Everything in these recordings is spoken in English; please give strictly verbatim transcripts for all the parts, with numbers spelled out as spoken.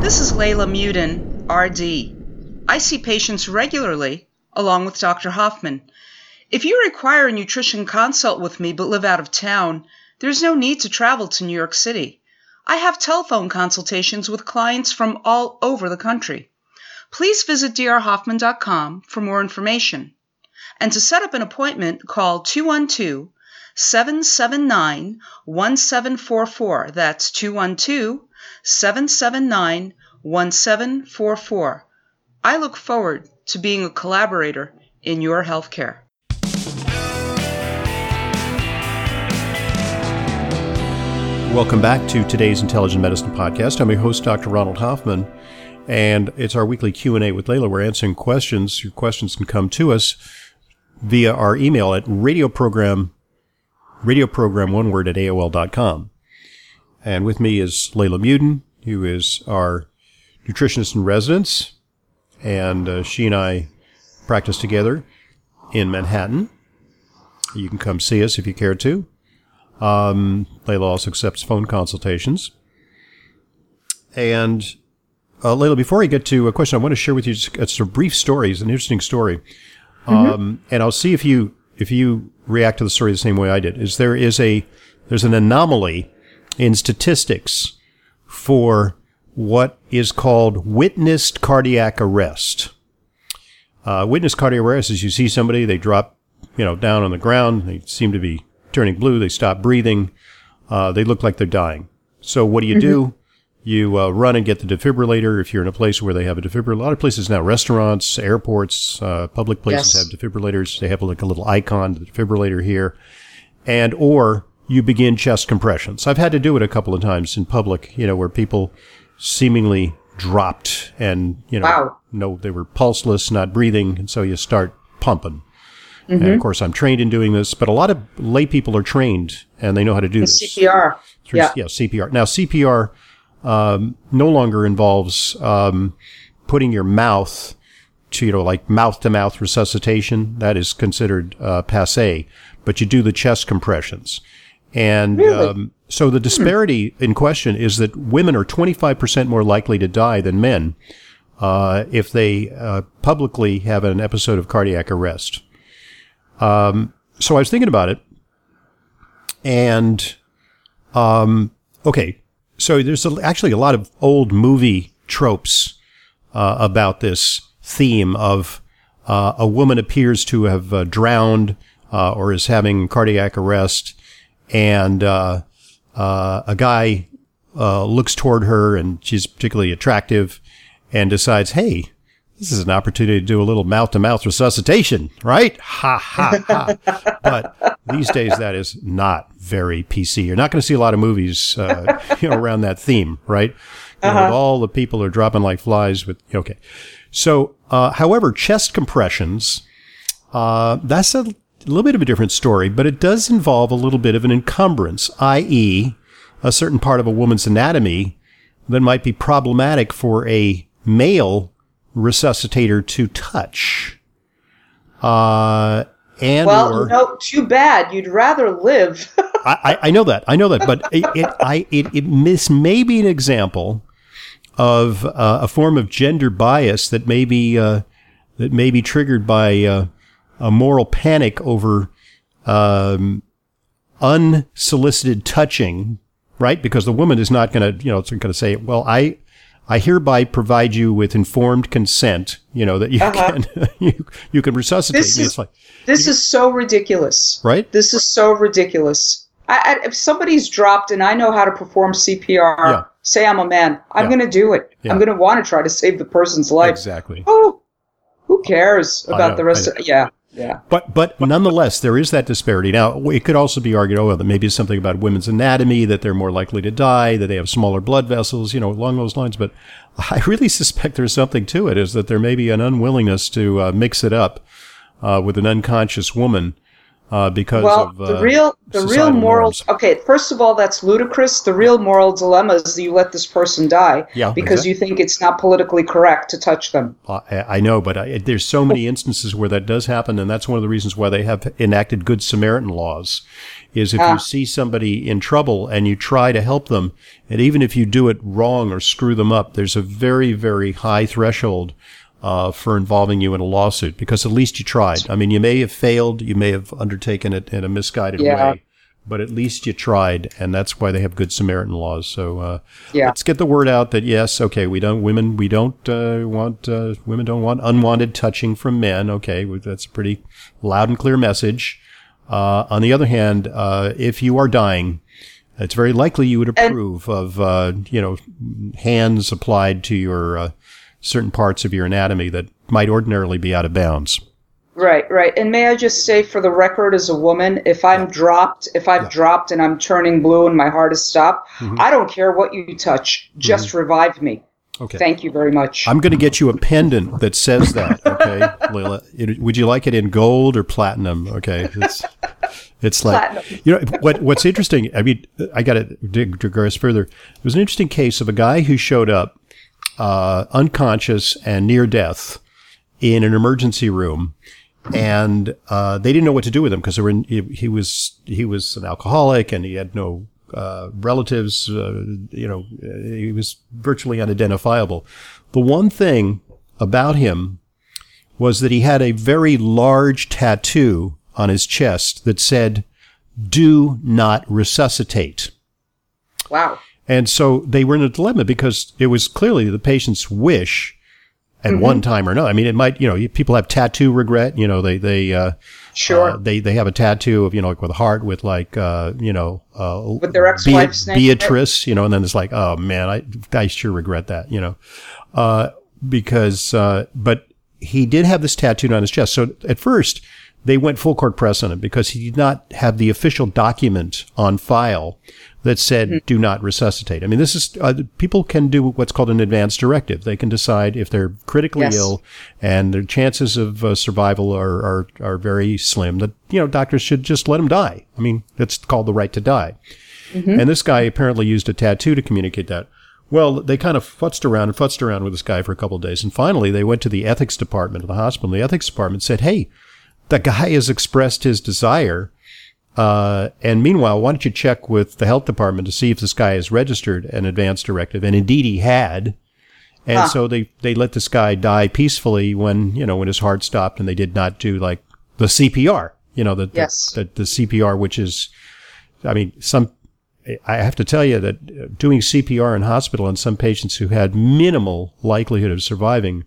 This is Layla Muden, R D. I see patients regularly, along with Doctor Hoffman. If you require a nutrition consult with me but live out of town, there's no need to travel to New York City. I have telephone consultations with clients from all over the country. Please visit d r hoffman dot com for more information. And to set up an appointment, call two one two, seven seven nine, one seven four four. That's two one two, seven seven nine, one seven four four. I look forward to being a collaborator in your healthcare. Welcome back to today's Intelligent Medicine Podcast. I'm your host, Doctor Ronald Hoffman, and it's our weekly Q and A with Layla. We're answering questions. Your questions can come to us via our email at radioprogram, radioprogram, one word, at A O L dot com. And with me is Layla Muden, who is our nutritionist in residence, and uh, she and I practice together in Manhattan. You can come see us if you care to. Um, Layla also accepts phone consultations. And uh, Layla, before I get to a question, I want to share with you just, it's a brief story. It's an interesting story. Um, mm-hmm. And I'll see if you if you react to the story the same way I did. Is there is a there's an anomaly in statistics for what is called witnessed cardiac arrest. Uh, witnessed cardiac arrest is you see somebody, they drop, you know, down on the ground, they seem to be turning blue, they stop breathing, uh, they look like they're dying. So what do you mm-hmm. do? You uh, run and get the defibrillator if you're in a place where they have a defibrillator. A lot of places now, restaurants, airports, uh, public places yes. have defibrillators. They have like a little icon, the defibrillator here. And or you begin chest compressions. I've had to do it a couple of times in public, you know, where people seemingly dropped and, you know, wow. no, they were pulseless, not breathing. And so you start pumping. Mm-hmm. And of course, I'm trained in doing this, but a lot of lay people are trained and they know how to do this. C P R. Through, yeah. yeah, C P R. Now, C P R um, no longer involves um, putting your mouth to, you know, like mouth-to-mouth resuscitation. That is considered uh, passé, but you do the chest compressions. And really? um, so the disparity hmm. in question is that women are twenty-five percent more likely to die than men uh, if they uh, publicly have an episode of cardiac arrest. Um, so I was thinking about it, and, um, okay, so there's a, actually a lot of old movie tropes, uh, about this theme of, uh, a woman appears to have uh, drowned, uh, or is having cardiac arrest, and, uh, uh, a guy, uh, looks toward her and she's particularly attractive and decides, hey, this is an opportunity to do a little mouth-to-mouth resuscitation, right? Ha, ha, ha. But these days, that is not very P C. You're not going to see a lot of movies, uh, you know, around that theme, right? You uh-huh. know, with all the people are dropping like flies with, okay. So, uh, however, chest compressions, uh, that's a little bit of a different story, but it does involve a little bit of an encumbrance, that is a certain part of a woman's anatomy that might be problematic for a male resuscitator to touch. Uh, and well, or, no, too bad. You'd rather live. I, I know that. I know that. But it, it, I, it, it this may be an example of uh, a form of gender bias that may be, uh, that may be triggered by uh, a moral panic over um, unsolicited touching, right? Because the woman is not going to, you know, it's going to say, well, I, I hereby provide you with informed consent, you know, that you uh-huh. can you, you can resuscitate this me. Is, it's like, this you, is so ridiculous. Right? This is so ridiculous. I, I, if somebody's dropped and I know how to perform C P R, yeah. say I'm a man, I'm yeah. going to do it. Yeah. I'm going to want to try to save the person's life. Exactly. Oh, who cares about know, the rest of it? Yeah. Yeah. But but nonetheless, there is that disparity. Now, it could also be argued, oh, well, that maybe it's something about women's anatomy, that they're more likely to die, that they have smaller blood vessels, you know, along those lines. But I really suspect there's something to it, is that there may be an unwillingness to uh, mix it up uh, with an unconscious woman uh, because well, of uh, the real the real societal moral. norms. Okay, first of all, that's ludicrous. The real moral dilemma is that you let this person die Yeah, because exactly. you think it's not politically correct to touch them. I, I know, but I, there's so many instances where that does happen, and that's one of the reasons why they have enacted Good Samaritan laws. Is if Ah. you see somebody in trouble and you try to help them, and even if you do it wrong or screw them up, there's a very, very high threshold uh, for involving you in a lawsuit, because at least you tried. I mean, you may have failed, you may have undertaken it in a misguided Yeah. way, but at least you tried, and that's why they have Good Samaritan laws. So uh, Yeah. let's get the word out that yes, okay, we don't women we don't uh, want uh, women don't want unwanted touching from men. Okay, well, that's a pretty loud and clear message. Uh, on the other hand, uh, if you are dying, it's very likely you would approve of uh, you know hands applied to your uh, certain parts of your anatomy that might ordinarily be out of bounds. Right, right. And may I just say, for the record, as a woman, if I'm Yeah. dropped, if I've Yeah. dropped and I'm turning blue and my heart has stopped, Mhm. I don't care what you touch. Just revive me. Okay. Thank you very much. I'm going to get you a pendant that says that, okay, Leila? It, would you like it in gold or platinum? Okay, it's it's like Platinum. you know what what's interesting. I mean, I got to digress further. There was an interesting case of a guy who showed up uh, unconscious and near death in an emergency room, and uh, they didn't know what to do with him because they were in, he, he was he was an alcoholic and he had no uh, relatives. Uh, you know, he was virtually unidentifiable. The one thing about him was that he had a very large tattoo on his chest that said, "Do not resuscitate." Wow. And so they were in a dilemma because it was clearly the patient's wish at Mm-hmm. one time or another. I mean, it might, you know, people have tattoo regret, you know, they, they, uh, Sure. uh, they, they have a tattoo of, you know, like with a heart with like, uh, you know, uh, With their ex-wife's Be- name? Beatrice, you know, and then it's like, oh man, I, I sure regret that, you know, uh, because, uh, but he did have this tattooed on his chest. So at first they went full court press on him because he did not have the official document on file that said, mm-hmm. do not resuscitate. I mean, this is, uh, people can do what's called an advance directive. They can decide if they're critically yes. ill and their chances of uh, survival are, are, are very slim, that, you know, doctors should just let them die. I mean, that's called the right to die. Mm-hmm. And this guy apparently used a tattoo to communicate that. Well, they kind of futzed around and futzed around with this guy for a couple of days. And finally, they went to the ethics department of the hospital. The ethics department said, hey, the guy has expressed his desire. Uh, and meanwhile, why don't you check with the health department to see if this guy is registered an advance directive? And indeed he had. And huh. so they, they let this guy die peacefully when, you know, when his heart stopped, and they did not do like the C P R, you know, the, yes. the, the, the C P R, which is, I mean, some, I have to tell you that doing C P R in hospital on some patients who had minimal likelihood of surviving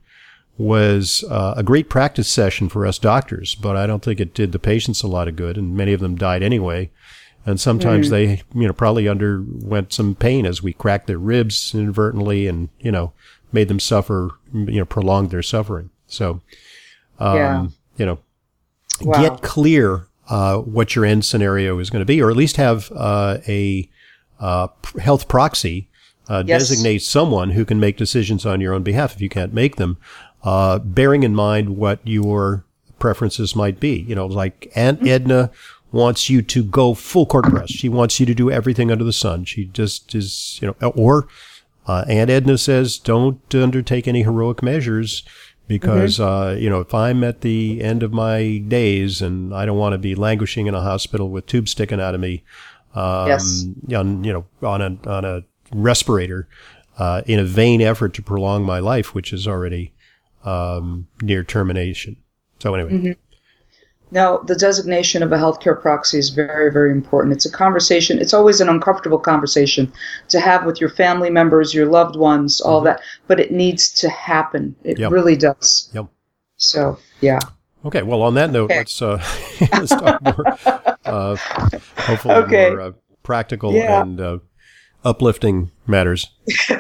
was uh, a great practice session for us doctors, but I don't think it did the patients a lot of good, and many of them died anyway. And sometimes mm. they, you know, probably underwent some pain as we cracked their ribs inadvertently and, you know, made them suffer, you know, prolonged their suffering. So, um, yeah. you know, wow. get clear uh, what your end scenario is going to be, or at least have uh, a uh, health proxy uh, yes. designate someone who can make decisions on your own behalf if you can't make them. Uh, bearing in mind what your preferences might be. You know, like Aunt Edna wants you to go full court press. She wants you to do everything under the sun. She just is, you know, or uh, Aunt Edna says, don't undertake any heroic measures because, mm-hmm. uh, you know, if I'm at the end of my days and I don't want to be languishing in a hospital with tubes sticking out of me, um, yes. on, you know, on a, on a respirator, uh, in a vain effort to prolong my life, which is already Um, near termination. So anyway. Mm-hmm. Now, the designation of a healthcare proxy is very, very important. It's a conversation. It's always an uncomfortable conversation to have with your family members, your loved ones, all mm-hmm. that. But it needs to happen. It yep. really does. Yep. So, yeah. Okay. Well, on that note, okay. let's uh, let's talk more. Uh, hopefully, okay. more uh, practical yeah. and uh, uplifting matters.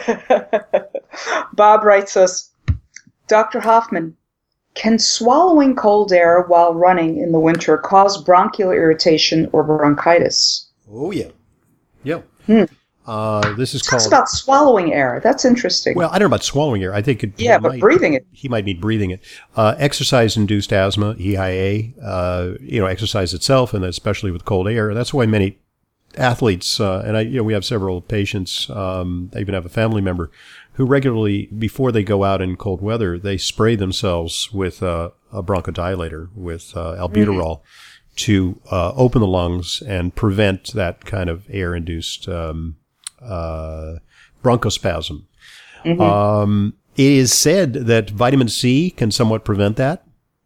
Bob writes us. Doctor Hoffman, can swallowing cold air while running in the winter cause bronchial irritation or bronchitis? Oh, yeah. Yeah. Hmm. Uh, this is It talks called. about swallowing air. That's interesting. Well, I don't know about swallowing air. I think it. yeah, he but might, breathing it. He might need breathing it. Uh, exercise-induced asthma, E I A. Uh, you know, exercise itself, and especially with cold air. That's why many athletes, uh, and I, you know, we have several patients. Um, I even have a family member who regularly, before they go out in cold weather, they spray themselves with uh, a bronchodilator with uh, albuterol mm-hmm. to uh, open the lungs and prevent that kind of air-induced um, uh, bronchospasm. Mm-hmm. Um, it is said that vitamin C can somewhat prevent that.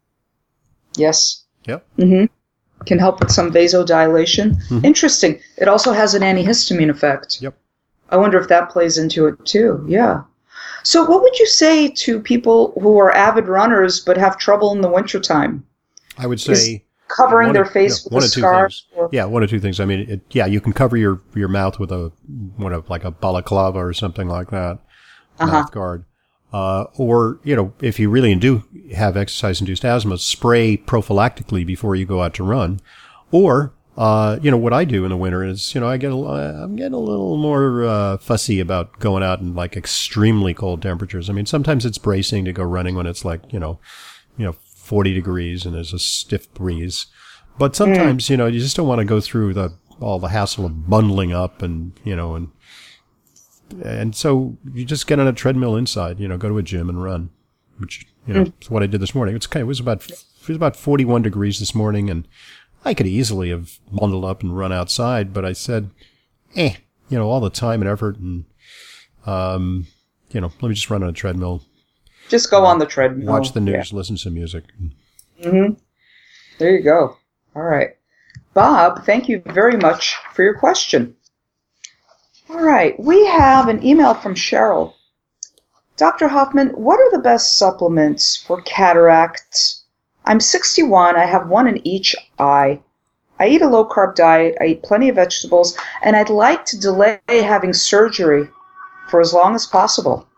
Yes. Yep. Mm-hmm. Can help with some vasodilation. Mm-hmm. Interesting. It also has an antihistamine effect. Yep. I wonder if that plays into it too. Yeah. So what would you say to people who are avid runners but have trouble in the wintertime? I would say... Is covering their face no, with a scarf? Or? Yeah, one or two things. I mean, it, yeah, you can cover your, your mouth with a, what a, like a balaclava or something like that, uh-huh. mouth guard. Uh, or, you know, if you really do have exercise-induced asthma, spray prophylactically before you go out to run. Or, uh, you know, what I do in the winter is, you know, I get a, I'm getting a little more uh, fussy about going out in like extremely cold temperatures. I mean, sometimes it's bracing to go running when it's like, you know, you know, forty degrees and there's a stiff breeze. But sometimes, mm. you know, you just don't want to go through the all the hassle of bundling up and, you know, and and so you just get on a treadmill inside, you know, go to a gym and run, which, you know, mm. is what I did this morning. It's kind of, it was about it was about forty-one degrees this morning, and I could easily have bundled up and run outside, but I said, eh, you know, all the time and effort and um, you know, let me just run on a treadmill. Just go on the treadmill. Watch the news, yeah. Listen to music. Mm-hmm. There you go. All right. Bob, thank you very much for your question. All right. We have an email from Cheryl. Doctor Hoffman, what are the best supplements for cataracts? I'm sixty-one. I have one in each eye. I eat a low-carb diet. I eat plenty of vegetables, and I'd like to delay having surgery for as long as possible.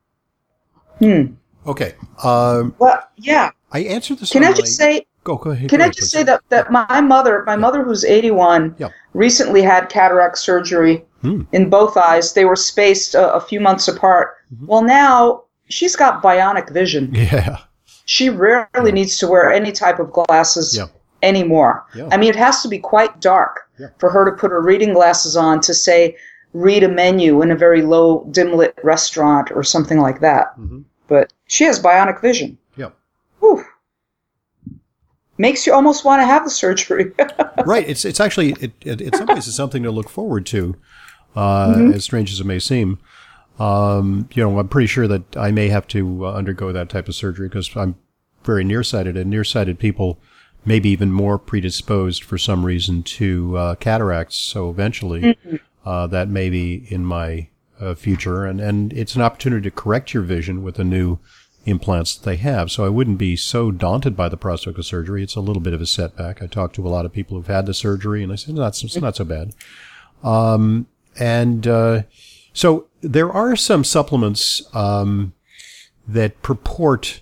Hmm. Okay. Um, well, yeah. I answered this. Can I just my... say? Go, go ahead. Can go I ahead, just please. say that, that my mother, my yeah. mother who's eighty-one, yeah. recently had cataract surgery hmm. in both eyes. They were spaced a, a few months apart. Mm-hmm. Well, now she's got bionic vision. Yeah. She rarely yeah. needs to wear any type of glasses yeah. anymore. Yeah. I mean, it has to be quite dark yeah. for her to put her reading glasses on to say, read a menu in a very low, dim-lit restaurant or something like that. Mm-hmm. But she has bionic vision. Yeah. Whew. Makes you almost want to have the surgery. Right. It's it's actually, it, it, in some ways, it's something to look forward to, uh, mm-hmm. as strange as it may seem. Um, you know, I'm pretty sure that I may have to uh, undergo that type of surgery because I'm very nearsighted, and nearsighted people may be even more predisposed for some reason to uh, cataracts. So eventually, mm-hmm. uh, that may be in my uh, future, and, and it's an opportunity to correct your vision with the new implants that they have. So I wouldn't be so daunted by the prospect of surgery. It's a little bit of a setback. I talked to a lot of people who've had the surgery, and I said, no, it's, it's not so bad. Um, and uh, so there are some supplements um, that purport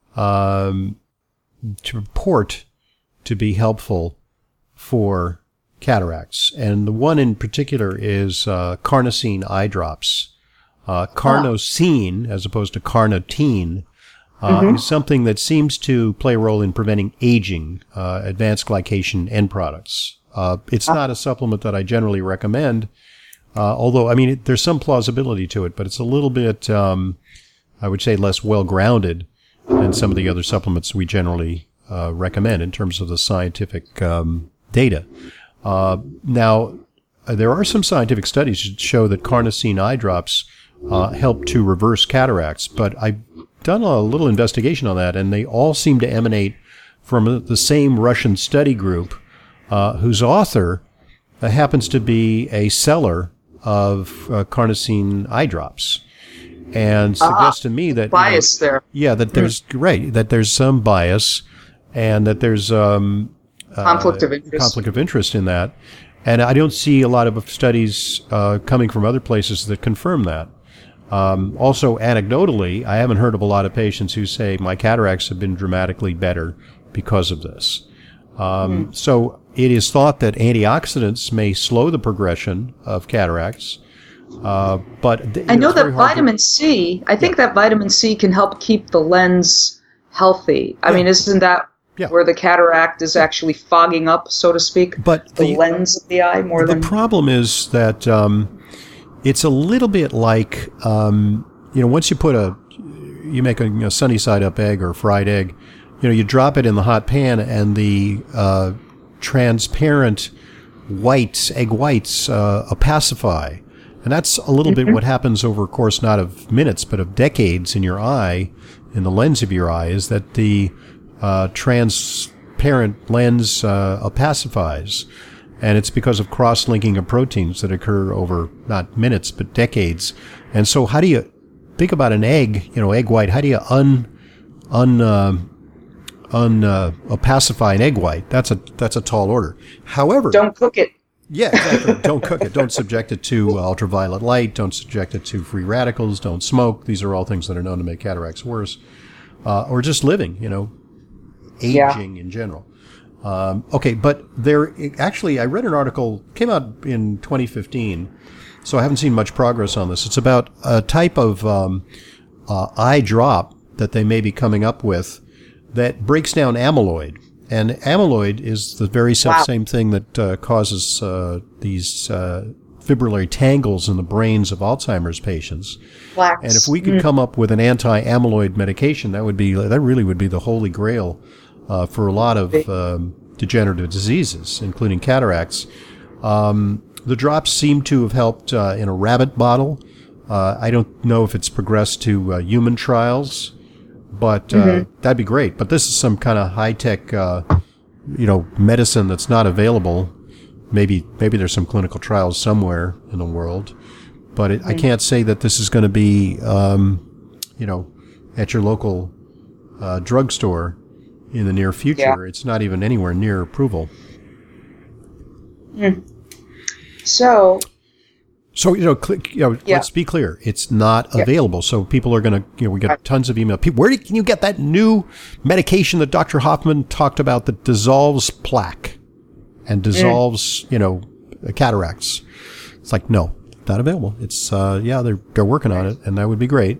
um, to purport to be helpful for cataracts, and the one in particular is uh, carnosine eye drops. Uh, carnosine, as opposed to carnitine, uh, mm-hmm. is something that seems to play a role in preventing aging, uh, advanced glycation end products. Uh, it's uh. not a supplement that I generally recommend, uh, although, I mean, it, there's some plausibility to it, but it's a little bit, um, I would say, less well-grounded than some of the other supplements we generally uh, recommend in terms of the scientific um, data. Uh, now, there are some scientific studies that show that carnosine eye drops uh, help to reverse cataracts, but I've done a little investigation on that, and they all seem to emanate from the same Russian study group, uh, whose author uh, happens to be a seller of uh, carnosine eye drops, and suggests uh, to me that bias you know, there. Yeah, that there's mm. right that there's some bias, and that there's um, conflict uh, of interest. Conflict of interest in that, and I don't see a lot of studies uh, coming from other places that confirm that. Um, also, anecdotally, I haven't heard of a lot of patients who say my cataracts have been dramatically better because of this. Um, mm. So it is thought that antioxidants may slow the progression of cataracts, Uh, but th- I know, it's very that hard to- vitamin C, I think Yeah. that vitamin C can help keep the lens healthy. I Yeah. mean, isn't that Yeah. where the cataract is actually fogging up, so to speak? But the, the- lens of the eye more The than... problem is that um, it's a little bit like, um, you know, once you put a, you make a you know, sunny side up egg or fried egg, you know, you drop it in the hot pan and the uh, transparent whites, egg whites, uh, opacify. And that's a little Mm-hmm. bit what happens over a course not of minutes, but of decades in your eye, in the lens of your eye, is that the uh, transparent lens uh, opacifies. And it's because of cross-linking of proteins that occur over not minutes, but decades. And so how do you think about an egg, you know, egg white, how do you un, un, uh, un, uh, opacify an egg white? That's a, that's a tall order. However, Don't cook it. yeah, exactly. Don't cook it. Don't subject it to ultraviolet light. Don't subject it to free radicals. Don't smoke. These are all things that are known to make cataracts worse. Uh, or just living, you know, aging yeah. in general. Um, okay, but there actually, I read an article, came out in twenty fifteen, so I haven't seen much progress on this. It's about a type of um, uh, eye drop that they may be coming up with that breaks down amyloid. And amyloid is the very Wow. same thing that uh, causes uh, these uh, fibrillary tangles in the brains of Alzheimer's patients. Plaques. And if we could Mm. come up with an anti-amyloid medication, that would be that really would be the holy grail uh, for a lot of um, degenerative diseases, including cataracts. Um, the drops seem to have helped uh, in a rabbit model. Uh, I don't know if it's progressed to uh, human trials, but uh, Mm-hmm. that'd be great. But this is some kind of high-tech, uh, you know, medicine that's not available. Maybe maybe there's some clinical trials somewhere in the world, but it, I can't say that this is going to be, um, you know, at your local uh, drugstore in the near future. Yeah. It's not even anywhere near approval. So, So, you know, click, you know Yeah. let's be clear. It's not Yeah. available. So people are going to, you know, we get Right. tons of email. People, where did, can you get that new medication that Doctor Hoffman talked about that dissolves plaque and dissolves, you know, cataracts? It's like, no, not available. It's, uh, yeah, they're, they're working on it, and that would be great.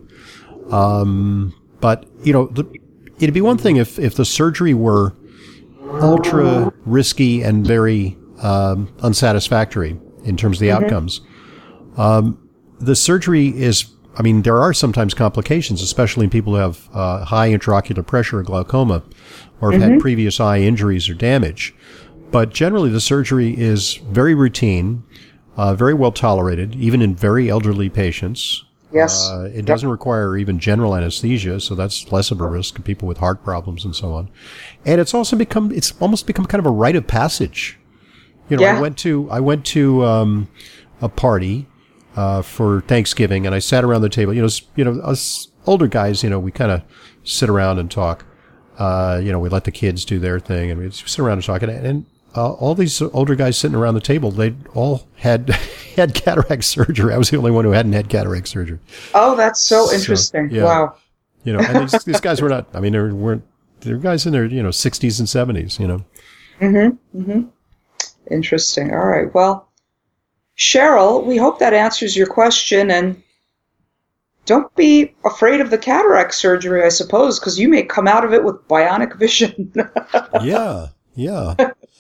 Um, but, you know, the, it'd be one thing if, if the surgery were ultra risky and very um, unsatisfactory in terms of the outcomes. Um, the surgery is, I mean, there are sometimes complications, especially in people who have uh, high intraocular pressure or glaucoma or have had previous eye injuries or damage. But generally, the surgery is very routine, uh, very well tolerated, even in very elderly patients. yes. Uh, it doesn't require even general anesthesia, so that's less of a risk in people with heart problems and so on. And it's also become, it's almost become kind of a rite of passage. You know, Yeah. I went to, I went to um, a party uh, for Thanksgiving, and I sat around the table. You know, s- you know, us older guys, you know, we kind of sit around and talk. Uh, you know, we let the kids do their thing, and we just sit around and talk. And, and uh, all these older guys sitting around the table, they all had had cataract surgery. I was the only one who hadn't had cataract surgery. Oh, that's so So, interesting. yeah. Wow. You know, and these, these guys were not. I mean, they weren't. They're guys in their, you know, sixties and seventies. You know. Interesting. All right. Well, Cheryl, we hope that answers your question, and don't be afraid of the cataract surgery, I suppose, because you may come out of it with bionic vision. Yeah. Yeah.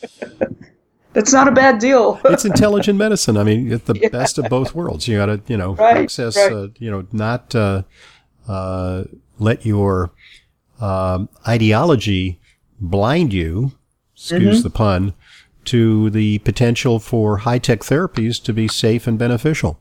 That's not a bad deal. It's intelligent medicine. I mean, it's the Yeah. best of both worlds. You got to, you know, Right, access, right. uh, you know, not uh, uh, let your um, ideology blind you, excuse Mm-hmm. the pun, to the potential for high-tech therapies to be safe and beneficial.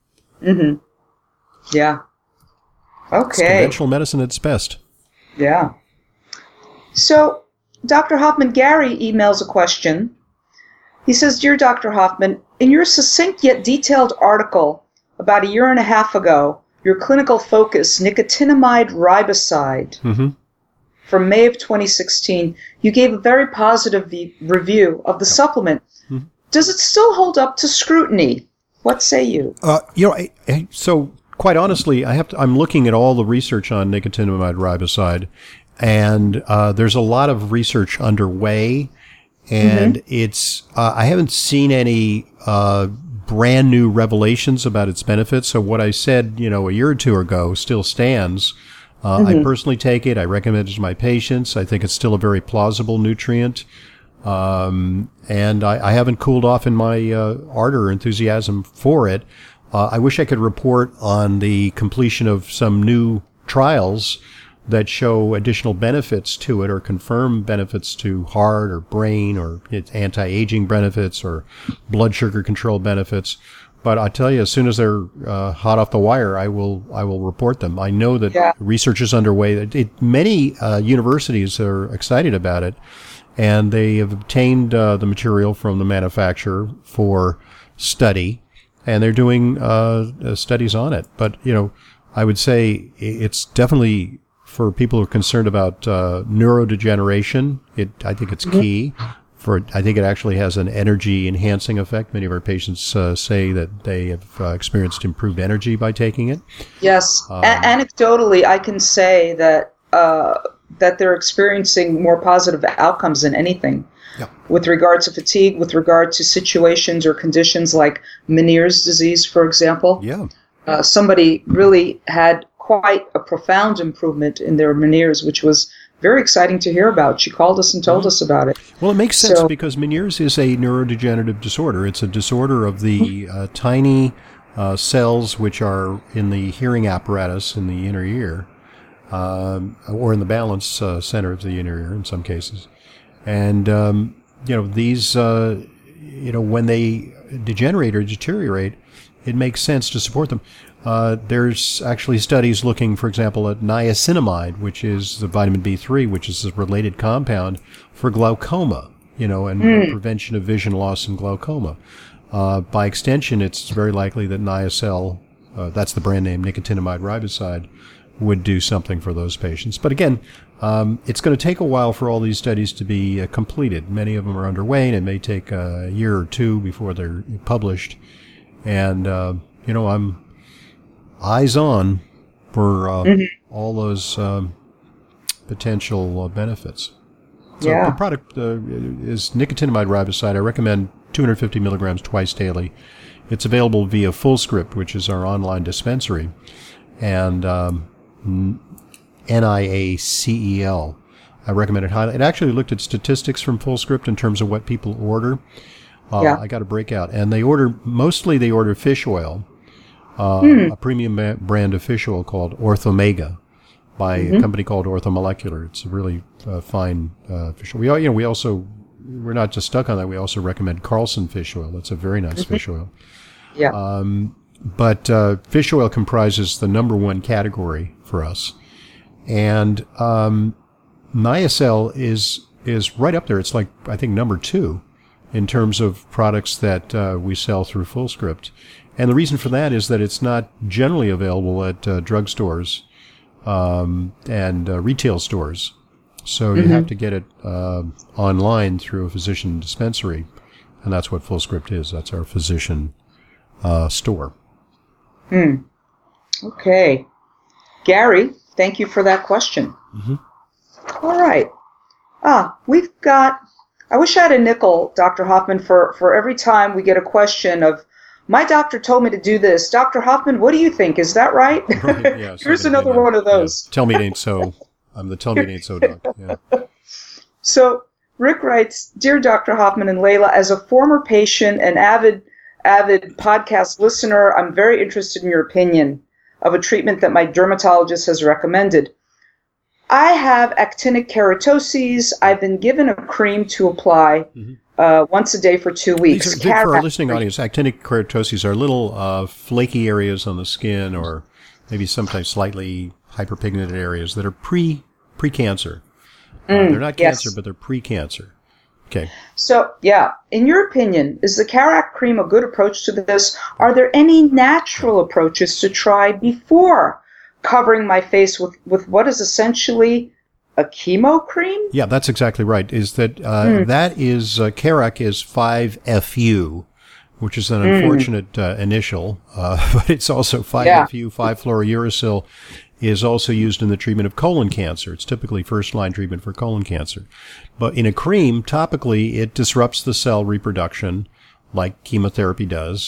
Yeah. It's Okay. conventional medicine at its best. Yeah. So, Doctor Hoffman, Gary emails a question. He says, Dear Doctor Hoffman, in your succinct yet detailed article about a year and a half ago, your clinical focus, nicotinamide riboside, Mm-hmm. from May of twenty sixteen, you gave a very positive v- review of the supplement. Mm-hmm. Does it still hold up to scrutiny? What say you? Uh, you know, I, I, so quite honestly, I have to, I'm looking at all the research on nicotinamide riboside, and uh, there's a lot of research underway, and it's uh, I haven't seen any uh, brand new revelations about its benefits. So what I said, you know, a year or two ago still stands. Uh, mm-hmm. I personally take it. I recommend it to my patients. I think it's still a very plausible nutrient. Um, and I, I haven't cooled off in my uh, ardor or enthusiasm for it. Uh, I wish I could report on the completion of some new trials that show additional benefits to it or confirm benefits to heart or brain or its anti-aging benefits or blood sugar control benefits. But I tell you, as soon as they're uh, hot off the wire, I will I will report them. I know that yeah. research is underway. It, it, many uh, universities are excited about it, and they have obtained uh, the material from the manufacturer for study, and they're doing uh, studies on it. But, you know, I would say it's definitely, for people who are concerned about uh, neurodegeneration, it I think it's mm-hmm. key. For, I think it actually has an energy-enhancing effect. Many of our patients uh, say that they have uh, experienced improved energy by taking it. Yes. Um, A- anecdotally, I can say that uh, that they're experiencing more positive outcomes than anything yeah. with regard to fatigue, with regard to situations or conditions like Meniere's disease, for example. Yeah. Uh, somebody really had quite a profound improvement in their Meniere's, which was very exciting to hear about. She called us and told mm-hmm. us about it. Well, it makes sense so, because Meniere's is a neurodegenerative disorder. It's a disorder of the uh, tiny uh, cells which are in the hearing apparatus in the inner ear, um, or in the balance uh, center of the inner ear in some cases. And, um, you know, these, uh, you know, when they degenerate or deteriorate, it makes sense to support them. Uh, there's actually studies looking, for example, at niacinamide, which is the vitamin B three, which is a related compound for glaucoma, you know, and mm. prevention of vision loss in glaucoma. Uh, by extension, it's very likely that Niacel, uh, that's the brand name, nicotinamide riboside, would do something for those patients. But again, um, it's going to take a while for all these studies to be uh, completed. Many of them are underway, and it may take a year or two before they're published. And, uh, you know, I'm eyes on for uh, mm-hmm. all those um, potential uh, benefits. So yeah. the product uh, is nicotinamide riboside. I recommend two hundred fifty milligrams twice daily. It's available via Fullscript, which is our online dispensary, and um, N I A C E L. I recommend it highly. It actually looked at statistics from Fullscript in terms of what people order. Uh, yeah. I got a breakout. And they order, mostly they order fish oil. Uh, mm. A premium ba- brand of fish oil called Orthomega by mm-hmm. a company called Orthomolecular. It's a really uh, fine uh, fish oil. We, you know, we also, we're not just stuck on that. We also recommend Carlson fish oil. That's a very nice mm-hmm. fish oil. Yeah. Um, but uh, fish oil comprises the number one category for us. And um, Niacel is is right up there. It's like, I think, number two in terms of products that uh, we sell through Fullscript. And the reason for that is that it's not generally available at uh, drugstores um, and uh, retail stores. So mm-hmm. you have to get it uh, online through a physician dispensary, and that's what Fullscript is. That's our physician uh, store. Hmm. Okay. Gary, thank you for that question. Mm-hmm. All right. Ah, we've got, I wish I had a nickel, Doctor Hoffman, for, for every time we get a question of, my doctor told me to do this. Doctor Hoffman, what do you think? Is that right? Right, yeah. Here's another opinion. One of those. Yeah. Tell me it ain't so. I'm the tell me it ain't so doctor. Yeah. So Rick writes, Dear Doctor Hoffman and Layla, as a former patient and avid, avid podcast listener, I'm very interested in your opinion of a treatment that my dermatologist has recommended. I have actinic keratoses. I've been given a cream to apply mm-hmm. uh, once a day for two weeks. These are, for our listening audience, actinic keratoses are little uh, flaky areas on the skin, or maybe sometimes slightly hyperpigmented areas that are pre pre-cancer. Mm, uh, they're not cancer, yes. but they're pre-cancer. Okay. So, yeah, in your opinion, is the Carac cream a good approach to this? Are there any natural approaches to try before covering my face with, with what is essentially a chemo cream? Yeah, that's exactly right. Is that uh, mm. that is uh, Carac is five F U, which is an mm. unfortunate uh, initial, uh, but it's also five F U, yeah. five fluorouracil, is also used in the treatment of colon cancer. It's typically first-line treatment for colon cancer. But in a cream, topically, it disrupts the cell reproduction like chemotherapy does,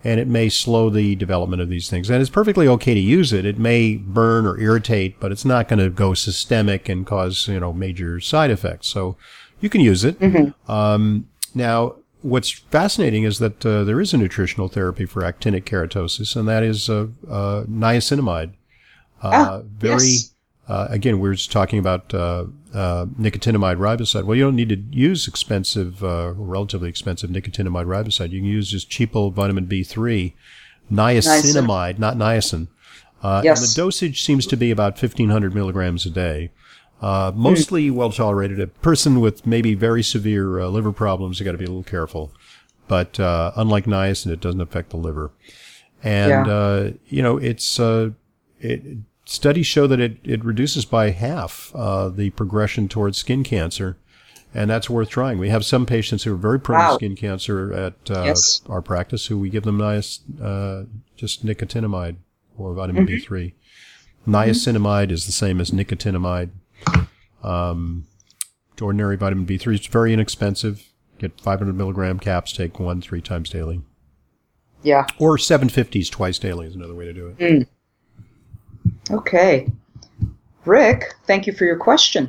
and it may slow the development of these things. And it's perfectly okay to use it. It may burn or irritate, but it's not going to go systemic and cause, you know, major side effects. So you can use it. Mm-hmm. Um, now, what's fascinating is that uh, there is a nutritional therapy for actinic keratosis, and that is uh, uh, niacinamide. Uh, ah, very, yes. uh, again, we're just talking about uh, uh, nicotinamide riboside. Well, you don't need to use expensive, uh, relatively expensive nicotinamide riboside. You can use just cheap old vitamin B three, niacinamide, not niacin. Uh, yes. And the dosage seems to be about fifteen hundred milligrams a day. Uh, mostly mm. well tolerated. A person with maybe very severe uh, liver problems, you got to be a little careful. But uh, unlike niacin, it doesn't affect the liver. And, yeah. uh, you know, it's uh, it, studies show that it, it reduces by half uh, the progression towards skin cancer. And that's worth trying. We have some patients who are very prone wow. to skin cancer at uh, yes. our practice who we give them niac- uh, just nicotinamide or vitamin mm-hmm. B three. Niacinamide mm-hmm. is the same as nicotinamide. Um, ordinary vitamin B three is very inexpensive. Get five hundred milligram caps, take one three times daily. Yeah. Or seven fifties twice daily is another way to do it. Mm. Okay. Rick, thank you for your question.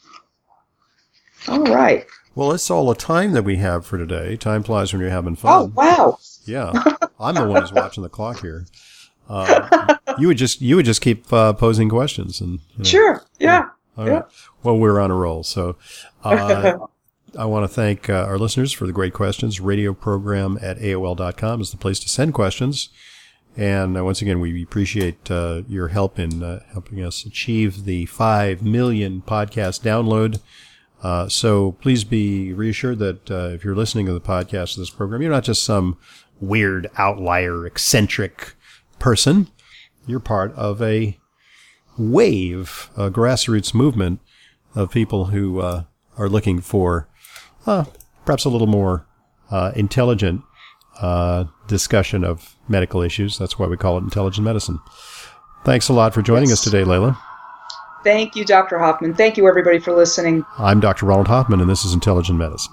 All right. Well, that's all the time that we have for today. Time flies when you're having fun. Oh, wow. Yeah. I'm the one who's watching the clock here. Uh, you would just you would just keep uh, posing questions. and you know, Sure. Yeah. All right. Yeah. Well, we're on a roll. So uh, I want to thank uh, our listeners for the great questions. Radio program at A O L dot com is the place to send questions. And uh, once again, we appreciate uh, your help in uh, helping us achieve the five million podcast download. Uh, so please be reassured that uh, if you're listening to the podcast of this program, you're not just some weird outlier, eccentric person. You're part of a wave, a grassroots movement of people who uh, are looking for uh, perhaps a little more uh, intelligent uh, discussion of medical issues. That's why we call it intelligent medicine. Thanks a lot for joining yes. us today, Layla. Thank you, Doctor Hoffman. Thank you, everybody, for listening. I'm Doctor Ronald Hoffman, and this is Intelligent Medicine.